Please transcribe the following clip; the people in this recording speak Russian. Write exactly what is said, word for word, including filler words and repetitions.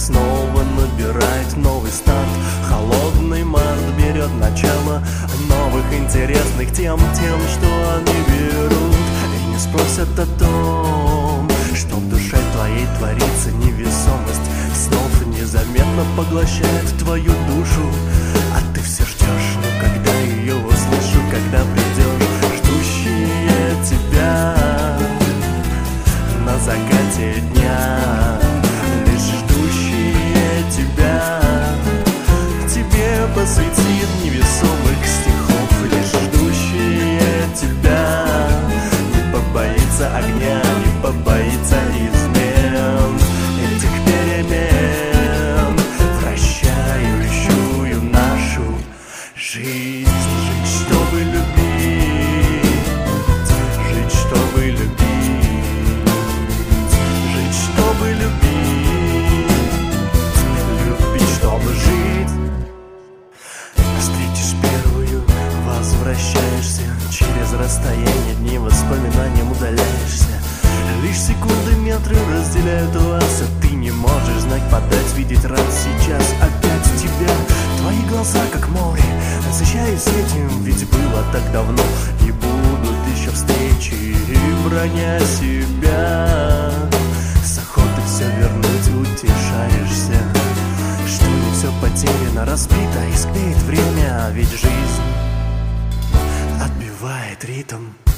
снова набирает новый старт. Холодный март берет начало новых интересных тем, тем, что они берут и не спросят о том, что в душе твоей творится. Невесомость снов незаметно поглощает твою душу, а ты все ждешь, ну когда ее услышу, когда придешь, ждущие тебя на закате дня, лишь ждущие тебя. Тебе посвятит невесомых стихов, лишь ждущие тебя. Не побоится огня, не побоится измен, этих перемен, вращающую нашу жизнь. Жить, чтобы любить, жить, чтобы любить, жить, чтобы любить, любить, чтобы жить. Встретишь первую, возвращаешься через расстояние дней, воспоминаниям удаляешься. Лишь секунды, метры разделяют вас, а ты не можешь знать, подать, видеть раз сейчас опять тебя. Твои глаза как море, насыщаясь этим, ведь было так давно, и будут еще встречи, и броня себя с охоты все вернуть утешаешься, что не все потеряно, разбито, и склеит время, ведь жизнь отбивает ритм.